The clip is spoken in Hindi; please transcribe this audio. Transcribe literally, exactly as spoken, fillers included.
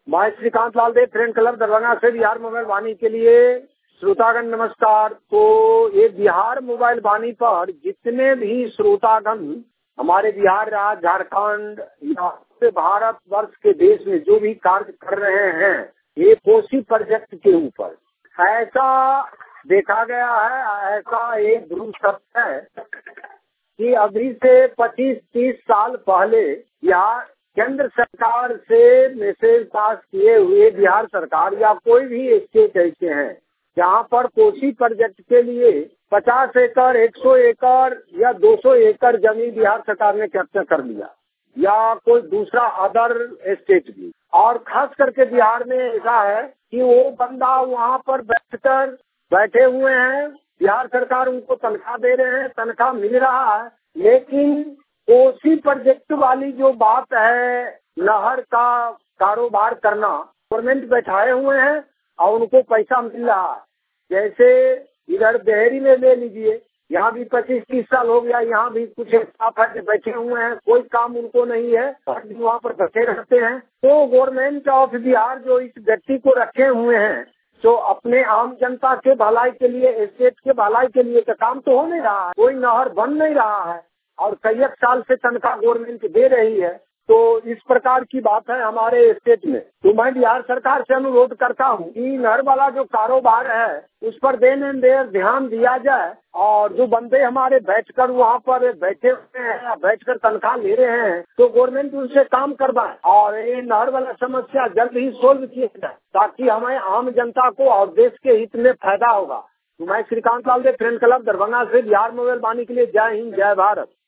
मैं श्रीकांत लाल देव फ्रेंड क्लब दरभंगा से बिहार मोबाइल वाणी के लिए श्रोतागण नमस्कार। तो ये बिहार मोबाइल वाणी पर जितने भी श्रोतागण हमारे बिहार राज्य, झारखंड या भारत वर्ष के देश में जो भी कार्य कर रहे हैं, ये कोसी प्रोजेक्ट के ऊपर ऐसा देखा गया है, ऐसा एक ध्रुव सत्य है कि अभी से पच्चीस तीस साल पहले बिहार केंद्र सरकार से मैसेज पास किए हुए बिहार सरकार या कोई भी स्टेट ऐसे हैं जहाँ पर कोसी प्रोजेक्ट के लिए पचास एकड़, सौ एकड़ या दो सौ एकड़ जमीन बिहार सरकार ने कैप्चर कर लिया या कोई दूसरा अदर स्टेट भी। और खास करके बिहार में ऐसा है कि वो बंदा वहाँ पर बैठकर बैठे हुए हैं, बिहार सरकार उनको तनख्वाह दे रहे हैं, तनख्वाह मिल रहा है, लेकिन कोसी प्रोजेक्ट वाली जो बात है, नहर का कारोबार करना, गवर्नमेंट बैठाए हुए हैं और उनको पैसा मिल रहा है। जैसे इधर देहरी में ले लीजिए, यहाँ भी पच्चीस तीस साल हो गया, यहाँ भी कुछ स्टाफ है बैठे हुए हैं, कोई काम उनको नहीं है, वहाँ पर बैठे रहते हैं। तो गवर्नमेंट ऑफ बिहार जो इस व्यक्ति को रखे हुए हैं, तो अपने आम जनता के भलाई के लिए, स्टेट के भलाई के लिए तो काम तो हो नहीं रहा है, कोई नहर बन नहीं रहा है और कई एक साल से तनख्वाह गवर्नमेंट दे रही है। तो इस प्रकार की बात है हमारे स्टेट में। तो मैं बिहार सरकार से अनुरोध करता हूँ कि नहर वाला जो कारोबार है उस पर देने देर ध्यान दिया जाए और जो बंदे हमारे बैठकर वहाँ पर बैठे हुए हैं, बैठकर तनख्वाह ले रहे हैं, तो गवर्नमेंट उनसे काम करवाए और ये नहर वाला समस्या जल्द ही सोल्व किया जाए ताकि हमें आम जनता को और देश के हित में फायदा होगा। तो मैं श्रीकांत लाल देव फ्रेंड क्लब दरभंगा से बिहार मोबाइल वाणी के लिए जय हिंद, जय भारत।